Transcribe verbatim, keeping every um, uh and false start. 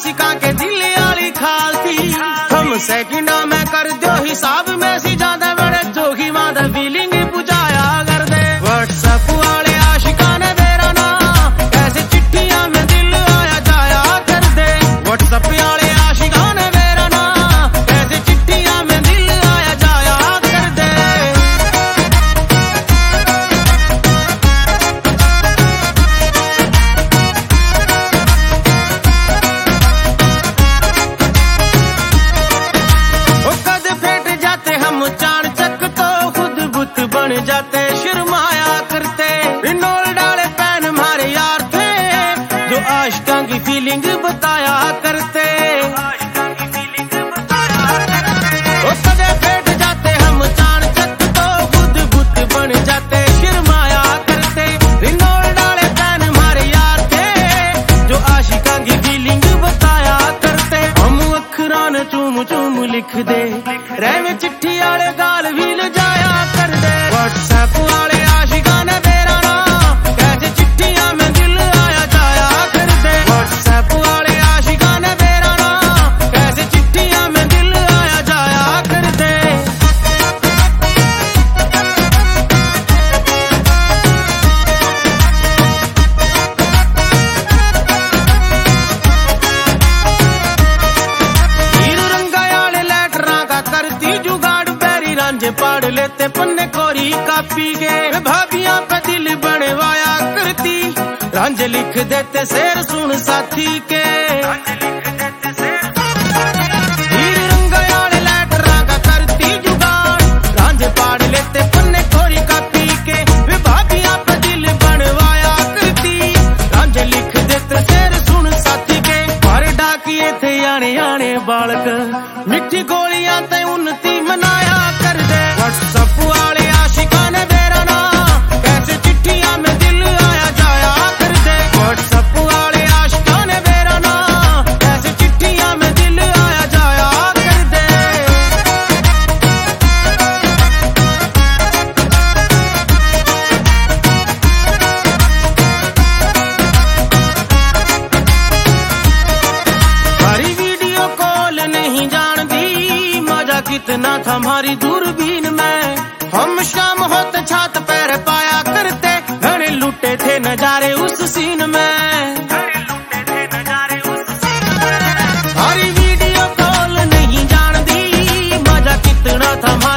आशिका के दिल वाली खाल थी। हम सेकंडा में कर दो हिसाब में सी ज्यादा बड़े जोगी मादा फीलिंग बुझाया कर दे। व्हाट्सएप वाले आशिका ने मेरा ना कैसे चिट्ठियां में दिल आया जाया कर दे। व्हाट्सएप वाले आशिका ने मेरा ना कैसे चिट्ठियां में दिल आया जाया कर दे। बन जाते शर्माया करते, रिनोल डाले पैन हमारे यार थे जो आशिका की फीलिंग बताया करते। ओ कदे फेट जाते हम चाण चक तो खुद बुत बन जाते शर्माया करते। रिनोल डाले पैन हमारे यार थे जो आशिका की फीलिंग बताया करते। हम अखरां ने चूम चूम लिख दे रहवे चिट्ठी वाले गाल भी लजाया कर दे। व्हाट्सएप वाले आशिका ने मेरा ना कैसे चिट्ठियां में दिल आया जाया कर दे। व्हाट्सएप वाले आशिका ने मेरा ना कैसे चिट्ठियां में दिल आया जाया कर दे। हीरू रंगा वाले लेटरा का करती जुगाड़ पैरी रांझे पाड़ लेते पन्ने कोरी कापी के। भाभियां पे दिल बनवाया करती रांझे लिख देते शेर सुन साथी के। हीर रंगयाल लेटरा का करती जुगाड़ रांझे पाड़ लेते पन्ने कोरी कापी के। भाभियां पे दिल बनवाया करती रांझे लिख देते शेर सुन साथी के। पर डाकिए थे आने आने बालक मिठी गोलियां ते उन्नति मनाया कर दे। व्हाट्सएप वाले आशिका ने मेरा ना कैसे चिट्ठियां में दिल आया जाया कर दे। व्हाट्सएप वाले आशिका ने मेरा ना कैसे चिट्ठियां में दिल आया जाया कर दे। हमारी वीडियो कॉल नहीं जानती मजा कितना था हमारी दूरबीन में। हम शाम होते छात पैर पाया करते घने लुटे थे नजारे उस सीन में। हमारी वीडियो कॉल नहीं जानती मजा कितना था